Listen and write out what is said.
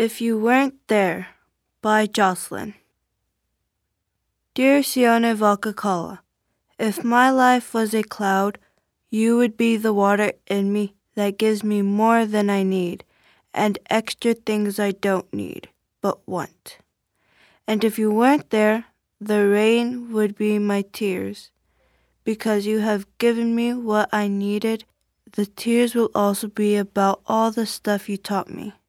If You Weren't There by Jocelyn. Dear Sione Vakakala, if my life was a cloud, you would be the water in me that gives me more than I need and extra things I don't need but want. And if you weren't there, the rain would be my tears. Because you have given me what I needed, the tears will also be about all the stuff you taught me.